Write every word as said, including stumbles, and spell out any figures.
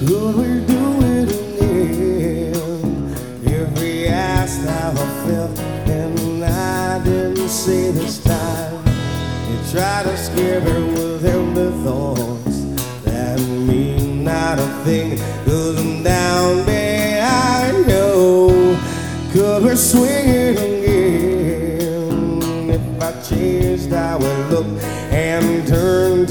Could we do it again? If he asked how I felt and I didn't say this time, he tried to scare me with empty thoughts that mean not a thing, 'cause I'm down behind you. Could we swim